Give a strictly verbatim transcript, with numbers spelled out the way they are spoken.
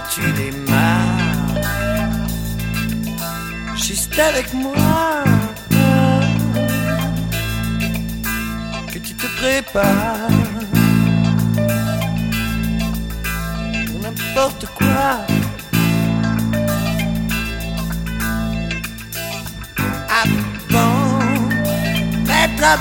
tu démarres juste avec moi, que tu te prépares pour n'importe quoi.